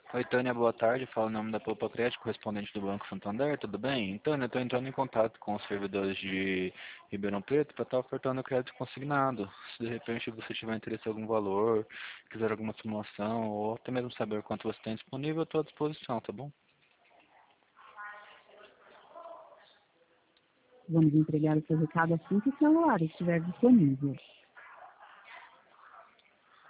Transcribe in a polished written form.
Oi, Tânia, boa tarde. Fala o nome da Poupa Crédito, correspondente do Banco Santander, tudo bem? Tânia, estou entrando em contato com os servidores de Ribeirão Preto para estar ofertando crédito consignado. Se de repente você tiver interesse em algum valor, quiser alguma simulação ou até mesmo saber quanto você tem disponível, eu estou à disposição, tá bom? Vamos entregar o seu recado assim que o celular estiver disponível.